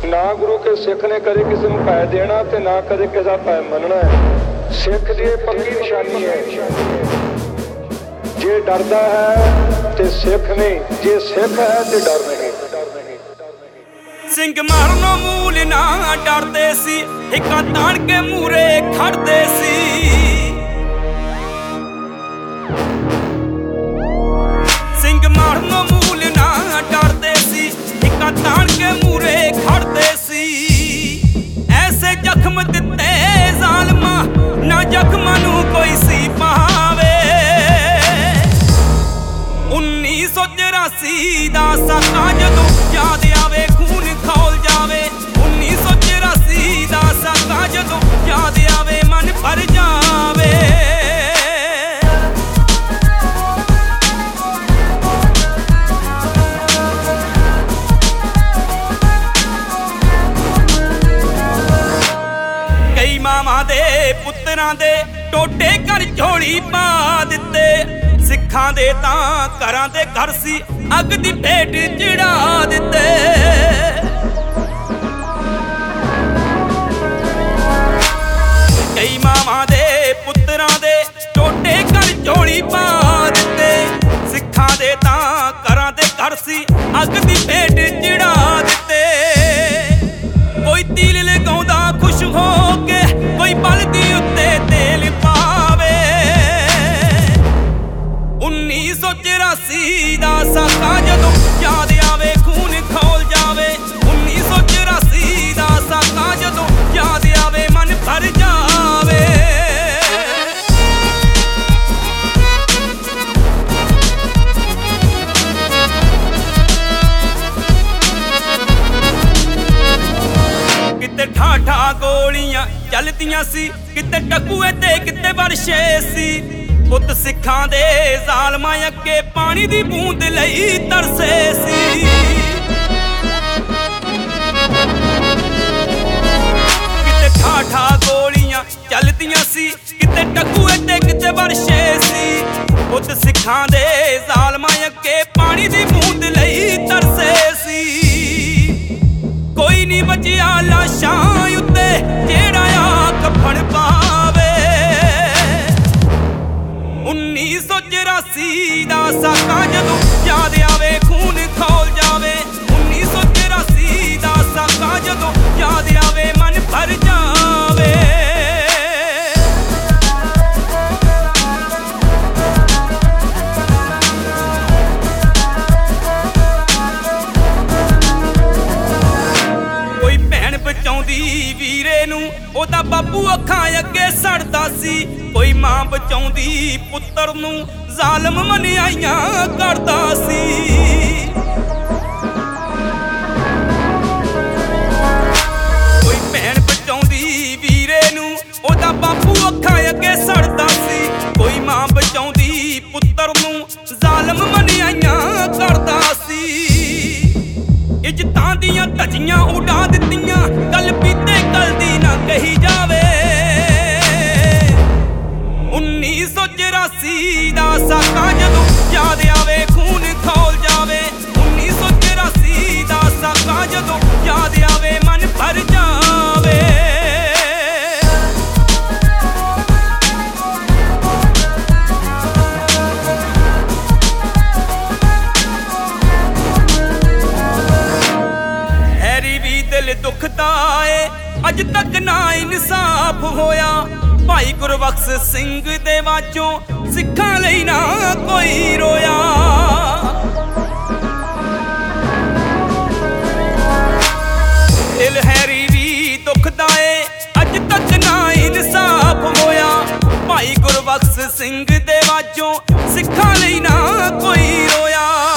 ना गुरु के सिख ने कदे किसी को पै देना ते ना कदे किसी का पै मनना है। सिख की पक्की निशानी है, जे डरदा है ते सिख नहीं, जे सिख है ते डर नहीं। ਸਿੰਘ ਮਾਰਨੋਂ ਮੂਲ ਨਾ ਡਰਦੇ ਸੀ, ਹਿੱਕਾਂ ਤਾਣ ਕੇ ਮੂਰੇ ਖੜਦੇ ਸੀ। ਸਿੰਘ ਮਾਰਨੋਂ ਮੂਲ ਨਾ ਡਰਦੇ ਸੀ, ਹਿੱਕਾਂ ਤਾਣ ਕੇ ਮੂਰੇ ਖੜਦੇ ਸੀ। ਐਸੇ ਜ਼ਖਮ ਦਿੱਤੇ ਜ਼ਾਲਮਾਂ, ਨਾ ਜ਼ਖਮਾਂ ਨੂੰ ਕੋਈ ਸੀ ਪਾਵੇ। 1984 ਦਾ ਸਾਕਾ ਜਦੋਂ ਯਾਦ ਆਵੇ ਖੂਨ ਖੌਲ ਜਾਵੇ। 1984 ਦਾ ਸਾਕਾ ਜਦੋਂ ਯਾਦ ਆਵੇ ਮਨ ਭਰ ਜਾਵੇ। ਕਈ ਮਾਵਾਂ ਦੇ ਪੁੱਤਰਾਂ ਦੇ ਟੋਟੇ ਘਰ ਝੋਲੀ ਪਾ ਦਿੱਤੇ। ਸਿੱਖਾਂ ਦੇ ਤਾਂ ਘਰਾਂ ਦੇ ਘਰ ਸੀ, ਅੱਗ ਦੀ ਭੇਟ ਚੜਾ ਦਿੱਤੇ। ਕਈ ਮਾਵਾਂ ਦੇ ਪੁੱਤਰਾਂ ਦੇ ਟੋਟੇ ਘਰ ਝੋਲੀ ਪਾ ਦਿੱਤੇ। ਸਿੱਖਾਂ ਦੇ ਤਾਂ ਘਰਾਂ ਦੇ ਘਰ ਸੀ, ਅੱਗ ਦੀ ਭੇਟ ਚੜਾ ਦਿੱਤੇ। ਕੋਈ ਤੀਲ ਲਗਾਉਂਦਾ ਖੁਸ਼ ਹੋ ਕੇ, ਕੋਈ ਬਲਦੀ ਉੱਤੇ ਤੇਲ ਪਾਵੇ। 1984 ਦਾ ਸਾਕਾ ਜਦੋਂ ਯਾਦ ਆਵੇ ਖੂਨ ਖੌਲ ਜਾਵੇ। 1984 ਦਾ ਸਾਕਾ ਜਦੋਂ ਯਾਦ ਆਵੇ ਮਨ ਭਰ ਜਾਵੇ। ਕਿਤੇ ਠਾਠਾ ਗੋਲੀਆਂ ਚੱਲਦੀਆਂ ਸੀ, ਕਿਤੇ ਟਕੂਏ ਤੇ ਕਿਤੇ ਵਰਸ਼ੇ ਸੀ। ਪੁੱਤ ਸਿੱਖਾਂ ਦੇ ਜ਼ਾਲਮਾਂ ਅੱਗੇ ਪਾਣੀ ਦੀ ਬੂੰਦ ਲਈ ਤਰਸੇ ਸੀ। ਕਿਤੇ ਠਾਠਾ ਗੋਲੀਆਂ ਚੱਲਦੀਆਂ ਸੀ, ਕਿਤੇ ਟਕੂਏ ਤੇ ਕਿਤੇ ਵਰਸ਼ੇ ਸੀ। ਪੁੱਤ ਸਿੱਖਾਂ ਦੇ ਜ਼ਾਲਮਾਂ ਅੱਗੇ ਪਾਣੀ ਦੀ ਬੂੰਦ ਲਈ ਤਰਸੇ ਸੀ। ਕੋਈ ਨਹੀਂ ਬਚਿਆ ਲਾਸ਼ਾਂ ਉੱਤੇ ਜਿਹੜਾ ਆ ਕਫਨ ਪਾਵੇ। 1984 ਦਾ ਸਾਕਾ ਜਦੋਂ ਯਾਦ ਆਵੇ ਖੂਨ ਖੌਲ ਜਾਵੇ। 1984 ਦਾ ਸਾਕਾ ਜਦੋਂ ਯਾਦ ਆਵੇ ਮਨ ਭਰ ਜਾਵੇ। ਕੋਈ ਭੈਣ ਬਚਾਉਂਦੀ ਵੀਰੇ ਨੂੰ, ਉਹਦਾ ਬਾਪੂ ਅੱਖਾਂ ਅੱਗੇ ਸੜਦਾ ਸੀ। ਕੋਈ ਮਾਂ ਬਚਾਉਂਦੀ ਪੁੱਤਰ ਨੂੰ, ਜ਼ਾਲਮ ਮਨਿਆਈਆਂ ਕਰਦਾ ਸੀ। ਕੋਈ ਭੈਣ ਬਚਾਉਂਦੀ ਵੀਰੇ ਨੂੰ, ਉਹਦਾ ਬਾਪੂ ਅੱਖਾਂ ਅੱਗੇ ਸੜਦਾ ਸੀ। ਕੋਈ ਮਾਂ ਬਚਾਉਂਦੀ ਪੁੱਤਰ ਨੂੰ, ਜ਼ਾਲਮ ਮਨਿਆਈਆਂ ਕਰਦਾ ਸੀ। ਇੱਜ਼ਤਾਂ ਦੀਆਂ ਧੱਜੀਆਂ ਉਡਾ ਦਿੱਤੀਆਂ, ਗੱਲ ਪੀਤੇ ਗੱਲ ਦੀ ਨਾ ਕਹੀ ਜਾਵੇ। 1984 ਦਾ ਸਾਕਾ ਜਦੋਂ ਯਾਦ ਆਵੇ ਖੂਨ ਖੌਲ ਜਾਵੇ। 1984 ਦਾ ਸਾਕਾ ਜਦੋਂ ਯਾਦ ਆਵੇ ਮਨ ਭਰ ਜਾਵੇ। ਹੈਰੀ ਵੀ ਦਿਲ ਦੁਖਦਾ ਏ, ਅੱਜ ਤੱਕ ਨਾ ਇਨਸਾਫ ਹੋਇਆ। ਭਾਈ ਗੁਰਬਖਸ਼ ਸਿੰਘ ਦੇ ਵਾਜੋਂ ਸਿੱਖਾਂ ਲਈ ਨਾ ਕੋਈ ਰੋਇਆ। ਦਿਲ ਹੈਰੀ ਵੀ ਦੁਖਦਾ ਏ, ਅੱਜ ਤੱਕ ਨਾ ਇਨਸਾਫ ਹੋਇਆ। ਭਾਈ ਗੁਰਬਖਸ਼ ਸਿੰਘ ਦੇ ਵਾਜੋਂ ਸਿੱਖਾਂ ਲਈ ਨਾ ਕੋਈ ਰੋਇਆ।